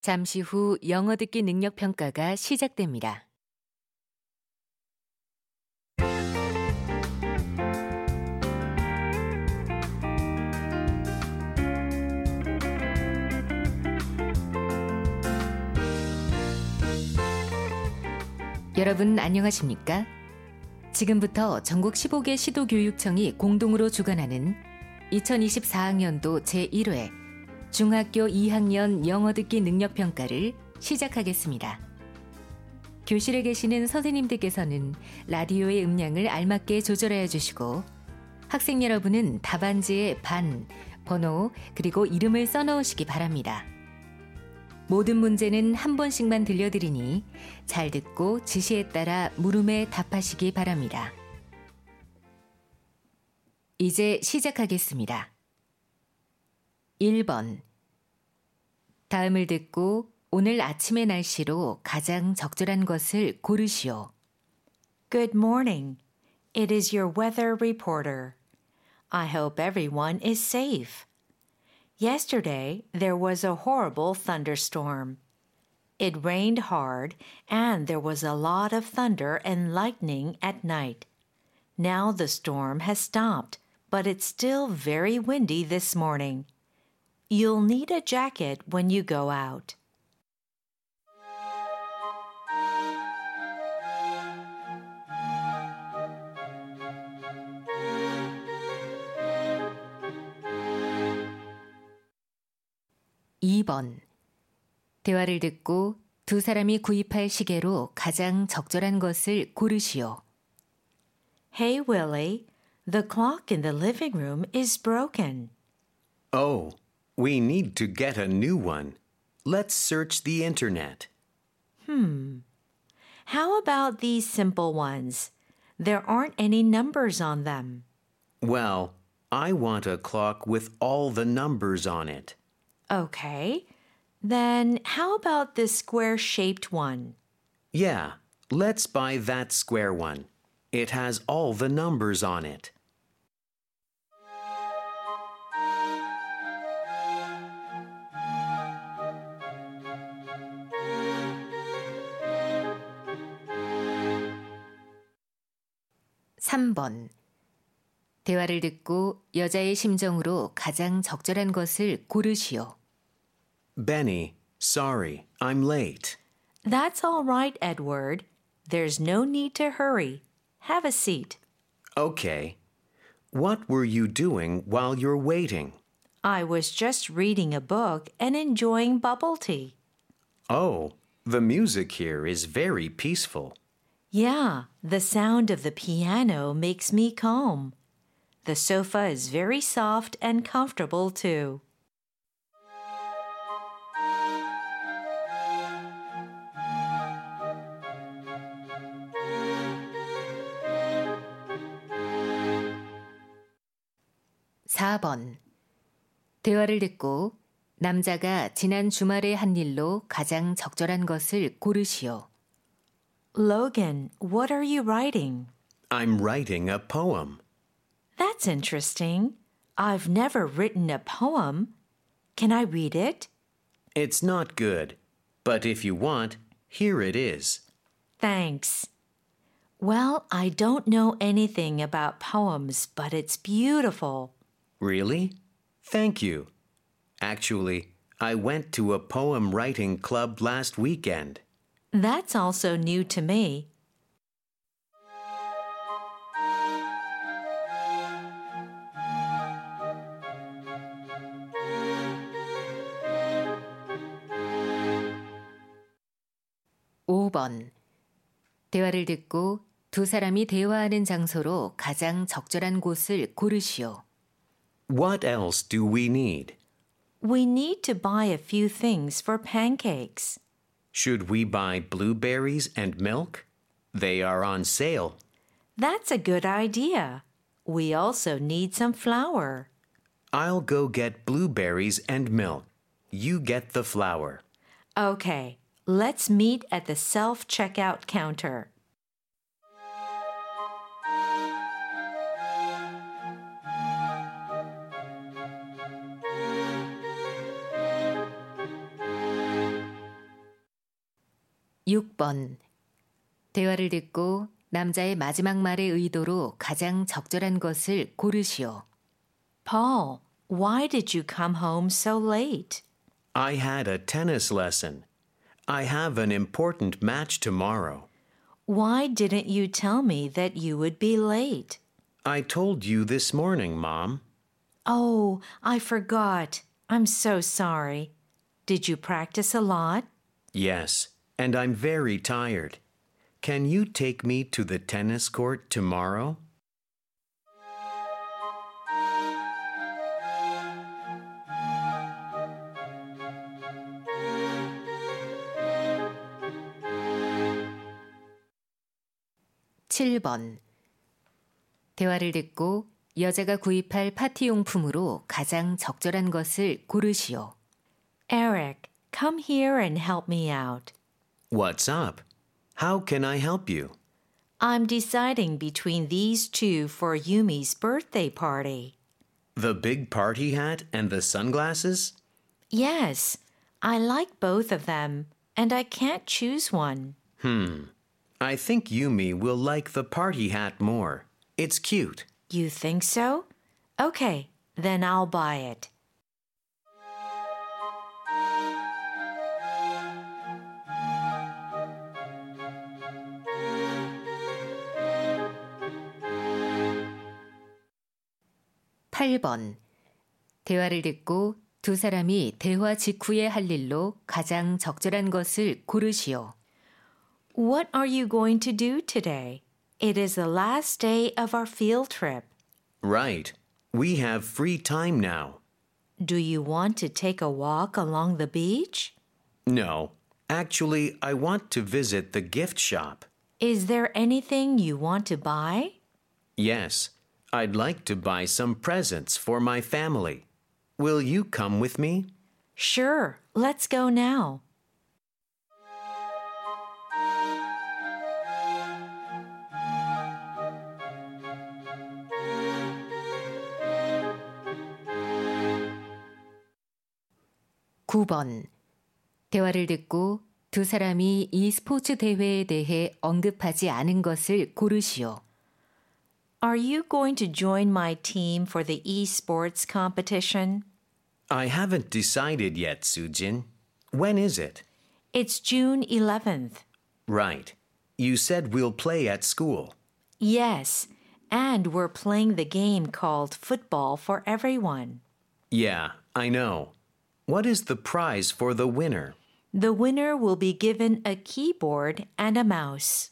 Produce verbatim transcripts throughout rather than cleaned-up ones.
잠시 후 영어 듣기 능력 평가가 시작됩니다. 여러분 안녕하십니까? 지금부터 전국 십오 개 시도교육청이 공동으로 주관하는 이천이십사 학년도 제일 회 중학교 이 학년 영어 듣기 능력 평가를 시작하겠습니다. 교실에 계시는 선생님들께서는 라디오의 음량을 알맞게 조절하여 주시고 학생 여러분은 답안지에 반, 번호, 그리고 이름을 써넣으시기 바랍니다. 모든 문제는 한 번씩만 들려드리니 잘 듣고 지시에 따라 물음에 답하시기 바랍니다. 이제 시작하겠습니다. 일 번. 다음을 듣고 오늘 아침의 날씨로 가장 적절한 것을 고르시오. Good morning. It is your weather reporter. I hope everyone is safe. Yesterday, there was a horrible thunderstorm. It rained hard, and there was a lot of thunder and lightning at night. Now the storm has stopped, but it's still very windy this morning. You'll need a jacket when you go out. 이 번. 대화를 듣고 두 사람이 구입할 시계로 가장 적절한 것을 고르시오. Hey, Willie, the clock in the living room is broken. Oh, we need to get a new one. Let's search the internet. Hmm. How about these simple ones? There aren't any numbers on them. Well, I want a clock with all the numbers on it. Okay. Then how about this square-shaped one? Yeah, let's buy that square one. It has all the numbers on it. 삼 번. 대화를 듣고 여자의 심정으로 가장 적절한 것을 고르시오. Benny, sorry, I'm late. That's all right, Edward. There's no need to hurry. Have a seat. Okay. What were you doing while you're waiting? I was just reading a book and enjoying bubble tea. Oh, the music here is very peaceful. Yeah, the sound of the piano makes me calm. The sofa is very soft and comfortable too. 사 번. 대화를 듣고 남자가 지난 주말에 한 일로 가장 적절한 것을 고르시오. Logan, what are you writing? I'm writing a poem. That's interesting. I've never written a poem. Can I read it? It's not good, but if you want, here it is. Thanks. Well, I don't know anything about poems, but it's beautiful. Really? Thank you. Actually, I went to a poem writing club last weekend. That's also new to me. 오 번. 대화를 듣고 두 사람이 대화하는 장소로 가장 적절한 곳을 고르시오. What else do we need? We need to buy a few things for pancakes. Should we buy blueberries and milk? They are on sale. That's a good idea. We also need some flour. I'll go get blueberries and milk. You get the flour. Okay, let's meet at the self-checkout counter. 육 번. 대화를 듣고 남자의 마지막 말의 의도로 가장 적절한 것을 고르시오. Paul, why did you come home so late? I had a tennis lesson. I have an important match tomorrow. Why didn't you tell me that you would be late? I told you this morning, Mom. Oh, I forgot. I'm so sorry. Did you practice a lot? Yes, and I'm very tired. Can you take me to the tennis court tomorrow? 칠 번. 대화를 듣고 여자가 구입할 파티용품으로 가장 적절한 것을 고르시오. Eric, come here and help me out. What's up? How can I help you? I'm deciding between these two for Yumi's birthday party. The big party hat and the sunglasses? Yes, I like both of them, and I can't choose one. Hmm. I think Yumi will like the party hat more. It's cute. You think so? Okay, then I'll buy it. 팔 번. 대화를 듣고 두 사람이 대화 직후에 할 일로 가장 적절한 것을 고르시오. What are you going to do today? It is the last day of our field trip. Right. We have free time now. Do you want to take a walk along the beach? No. Actually, I want to visit the gift shop. Is there anything you want to buy? Yes. I'd like to buy some presents for my family. Will you come with me? Sure, let's go now. 구 번. 대화를 듣고 두 사람이 이 스포츠 대회에 대해 언급하지 않은 것을 고르시오. Are you going to join my team for the esports competition? I haven't decided yet, Sujin. When is it? It's June eleventh. Right. You said we'll play at school. Yes, and we're playing the game called Football for Everyone. Yeah, I know. What is the prize for the winner? The winner will be given a keyboard and a mouse.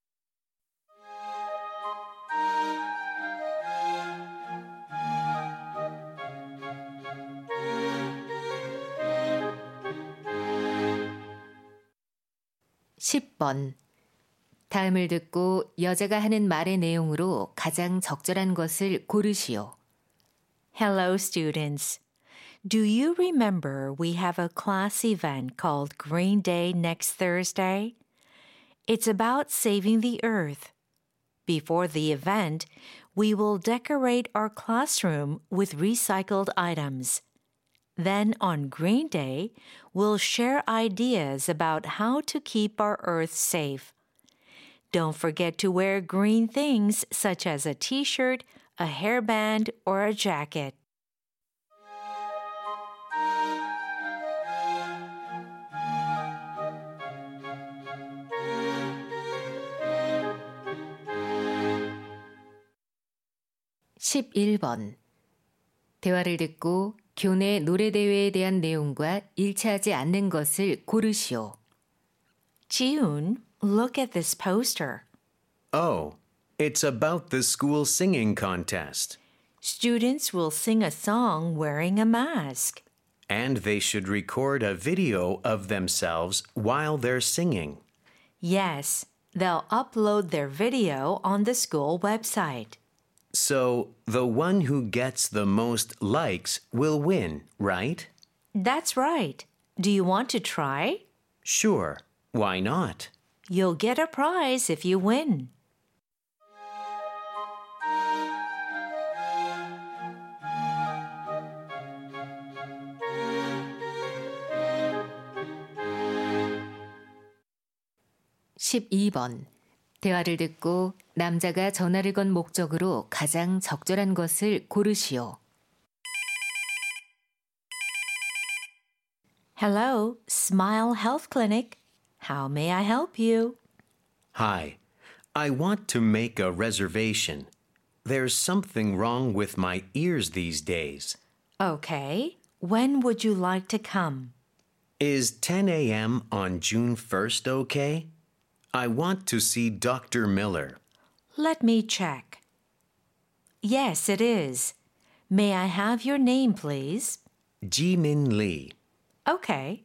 십 번. 다음을 듣고 여자가 하는 말의 내용으로 가장 적절한 것을 고르시오. Hello, students. Do you remember we have a class event called Green Day next Thursday? It's about saving the earth. Before the event, we will decorate our classroom with recycled items. Then on Green Day, we'll share ideas about how to keep our earth safe. Don't forget to wear green things such as a t-shirt, a hairband, or a jacket. 십일 번. 대화를 듣고 교내 노래대회에 대한 내용과 일치하지 않는 것을 고르시오. June, look at this poster. Oh, it's about the school singing contest. Students will sing a song wearing a mask. And they should record a video of themselves while they're singing. Yes, they'll upload their video on the school website. So, the one who gets the most likes will win, right? That's right. Do you want to try? Sure. Why not? You'll get a prize if you win. 십이 번. 대화를 듣고 남자가 전화를 건 목적으로 가장 적절한 것을 고르시오. Hello, Smile Health Clinic. How may I help you? Hi, I want to make a reservation. There's something wrong with my ears these days. Okay. When would you like to come? Is ten a.m. on June first okay? I want to see Doctor Miller. Let me check. Yes, it is. May I have your name, please? Ji-min Lee. Okay.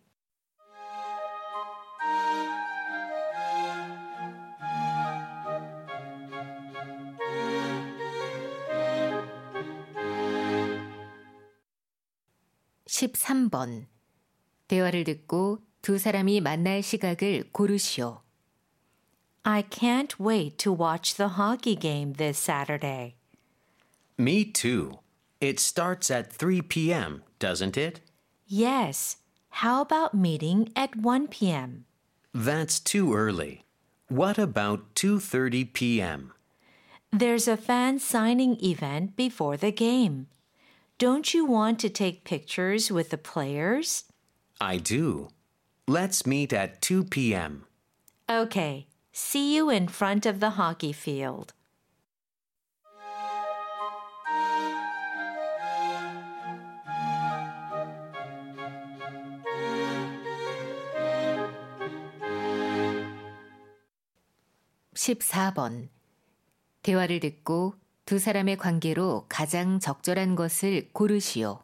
십삼 번. 대화를 듣고 두 사람이 만날 시각을 고르시오. I can't wait to watch the hockey game this Saturday. Me too. It starts at three p.m., doesn't it? Yes. How about meeting at one p.m.? That's too early. What about two thirty p.m.? There's a fan signing event before the game. Don't you want to take pictures with the players? I do. Let's meet at two p.m. Okay. See you in front of the hockey field. 십사 번. 대화를 듣고 두 사람의 관계로 가장 적절한 것을 고르시오.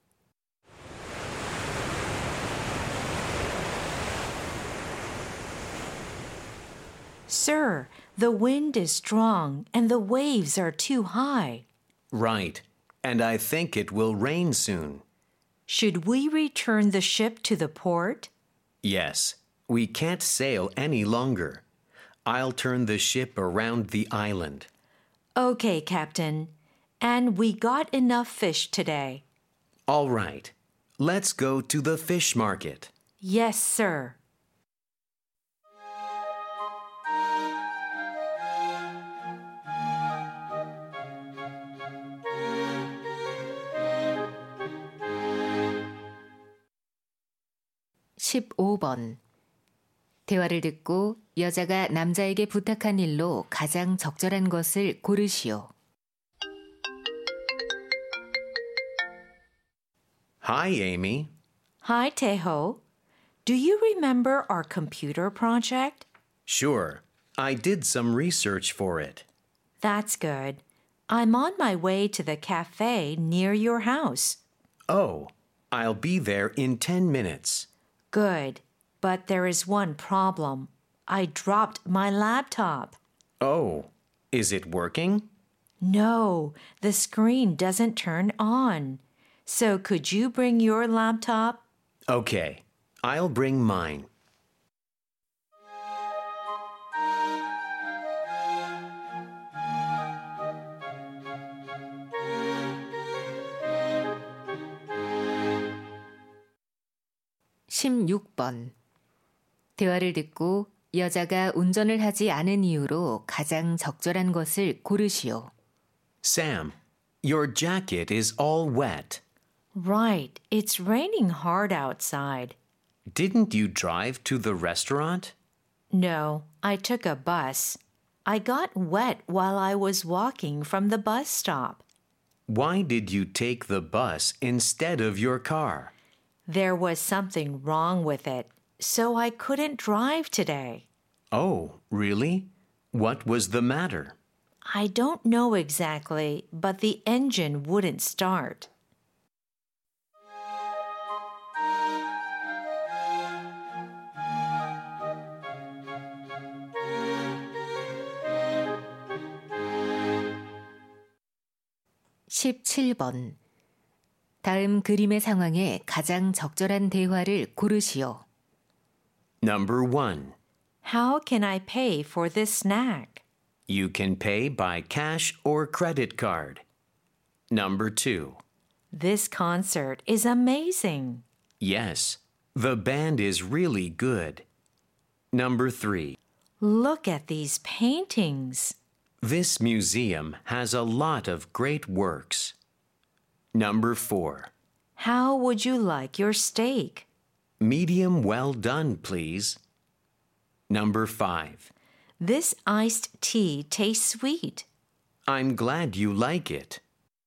Sir, the wind is strong and the waves are too high. Right. And I think it will rain soon. Should we return the ship to the port? Yes. We can't sail any longer. I'll turn the ship around the island. Okay, Captain. And we got enough fish today. All right. Let's go to the fish market. Yes, sir. 십오 번. 대화를 듣고 여자가 남자에게 부탁한 일로 가장 적절한 것을 고르시오. Hi, Amy. Hi, Teho. Do you remember our computer project? Sure. I did some research for it. That's good. I'm on my way to the cafe near your house. Oh, I'll be there in ten minutes. Good. But there is one problem. I dropped my laptop. Oh, is it working? No, the screen doesn't turn on. So could you bring your laptop? Okay, I'll bring mine. 십육 번. 대화를 듣고 여자가 운전을 하지 않은 이유로 가장 적절한 것을 고르시오. Sam, your jacket is all wet. Right, it's raining hard outside. Didn't you drive to the restaurant? No, I took a bus. I got wet while I was walking from the bus stop. Why did you take the bus instead of your car? There was something wrong with it, so I couldn't drive today. Oh, really? What was the matter? I don't know exactly, but the engine wouldn't start. 십칠 번. 다음 그림의 상황에 가장 적절한 대화를 고르시오. Number one. How can I pay for this snack? You can pay by cash or credit card. Number two. This concert is amazing. Yes, the band is really good. Number three. Look at these paintings. This museum has a lot of great works. Number four. How would you like your steak? Medium well done, please. Number five. This iced tea tastes sweet. I'm glad you like it.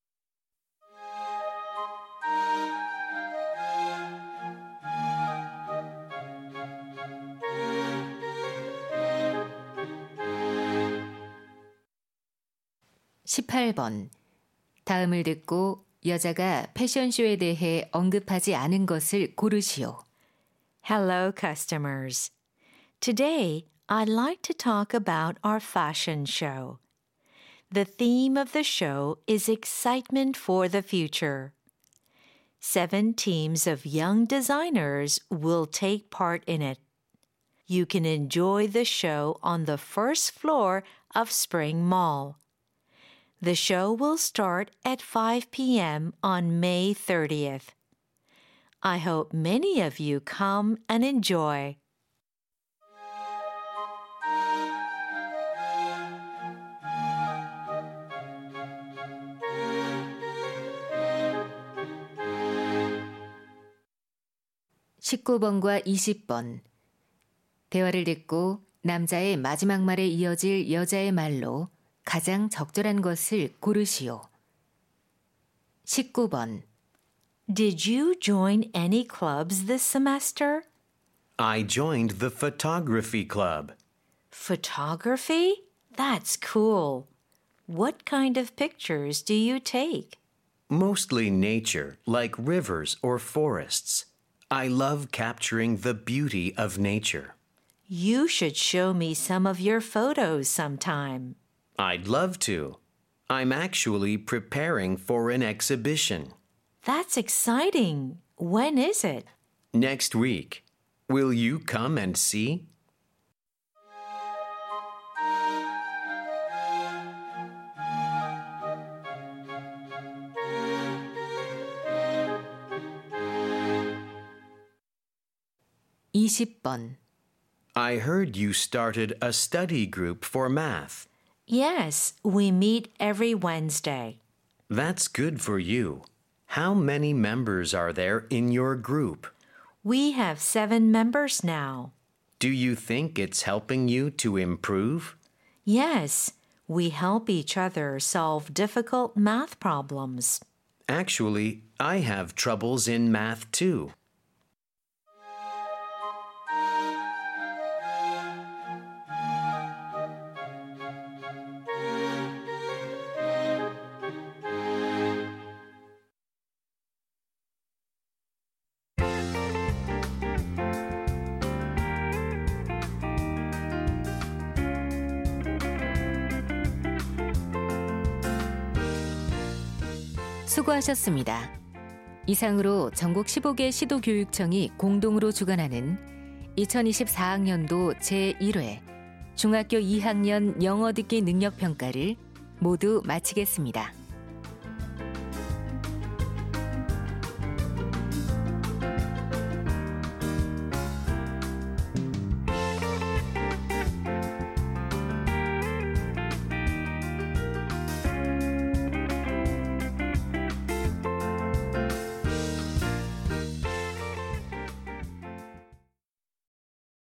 십팔 번. 다음을 듣고 여자가 패션쇼에 대해 언급하지 않은 것을 고르시오. Hello, customers. Today, I'd like to talk about our fashion show. The theme of the show is excitement for the future. Seven teams of young designers will take part in it. You can enjoy the show on the first floor of Spring Mall. The show will start at five p.m. on May thirtieth. I hope many of you come and enjoy. 십구 번과 이십 번. 대화를 듣고 남자의 마지막 말에 이어질 여자의 말로 가장 적절한 것을 고르시오. 십구 번. Did you join any clubs this semester? I joined the photography club. Photography? That's cool. What kind of pictures do you take? Mostly nature, like rivers or forests. I love capturing the beauty of nature. You should show me some of your photos sometime. I'd love to. I'm actually preparing for an exhibition. That's exciting. When is it? Next week. Will you come and see? 이십 번. I heard you started a study group for math. Yes, we meet every Wednesday. That's good for you. How many members are there in your group? We have seven members now. Do you think it's helping you to improve? Yes, we help each other solve difficult math problems. Actually, I have troubles in math too. 수고하셨습니다. 이상으로 전국 십오 개 시도교육청이 공동으로 주관하는 이천이십사 학년도 제일 회 중학교 이 학년 영어 듣기 능력평가를 모두 마치겠습니다.